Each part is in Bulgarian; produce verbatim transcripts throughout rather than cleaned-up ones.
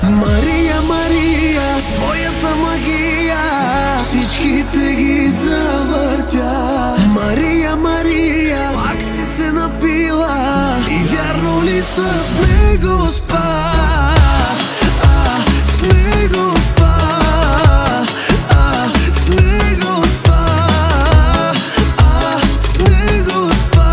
Мария, Мария, с твоята магия всичките ги завъртя. Мария, Мария, пак си се напила и вярно ли с него спа? А, с него спа. А, с него спа. А, с него спа.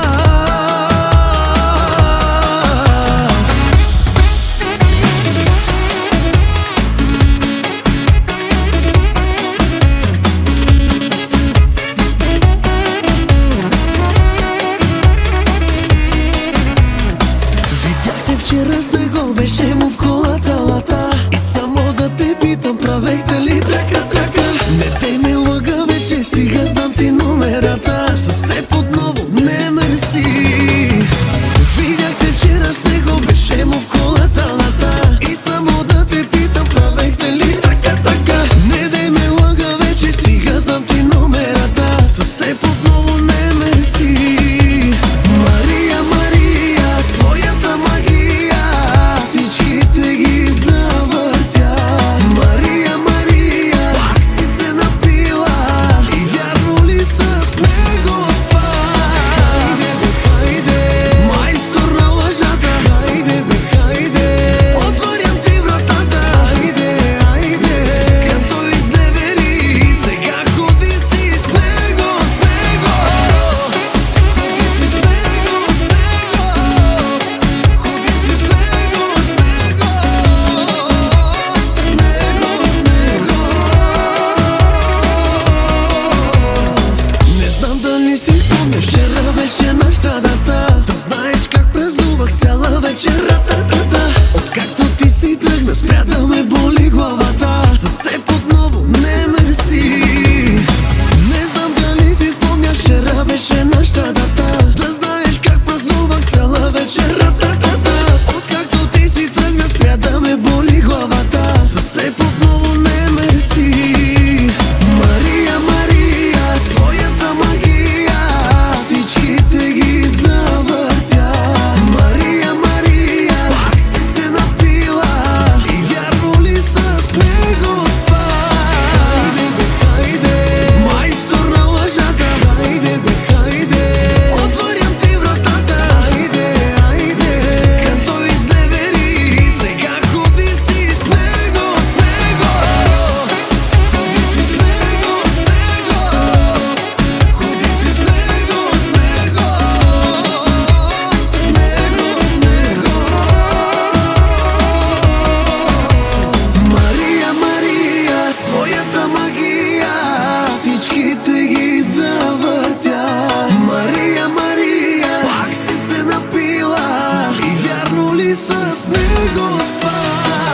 Вчера с него беше му в колата лата и само да те питам, правехте ли трака, трака? Не те ме лъга вече, стига, знам ти номерата. С теб отново не мерси. Видяхте вчера с него, беше му в колата лата и само да те питам, правехте ли трака, трака? Не дей ме лъга вече, стига, знам ти номерата. С теб отново не мерси. Мария, Мария, с твоята магия всичките ги завъртя. Мария, Мария, пак си се напила и вярно ли с него спа? Хайде бе, хайде, майстор на лъжата. Хайде бе, хайде, отварям ти вратата. Хайде, хайде, като изневери, сега ходи си с него, с него. Ходи си с него, с него. Ходи си с него, с него. С него, с него. Не знам дали си спомняш, вчера беше нашата дата. Да знаеш как празнувах цяла вечер, ра-та-та-та. Откакто ти си тръгна, спря да ме боли главата. С теб отново не мерси. Не знам дали си спомняш, вчера беше нашата дата. Да знаеш как празнувах цяла вечер, ра-та-та-та. Откакто ти си тръгна, спря да ме боли главата. С теб отново не мерси. Мария, Мария, с твоята магия всичките ги завъртя. Мария, Мария, пак си се напила и вярно ли с него спа? Хайде бе, хайде, майстор на лъжата. Хайде бе, хайде, отварям ти вратата. Хайде, хайде, като изневери, сега ходи си с него, с него. Ходи си с него, с него. Ходи си с него, с него. С него, с него. Мария, Мария, с твоята магия всичките ги завъртя. Мария, Мария, пак си се напила и вярно ли с него спа?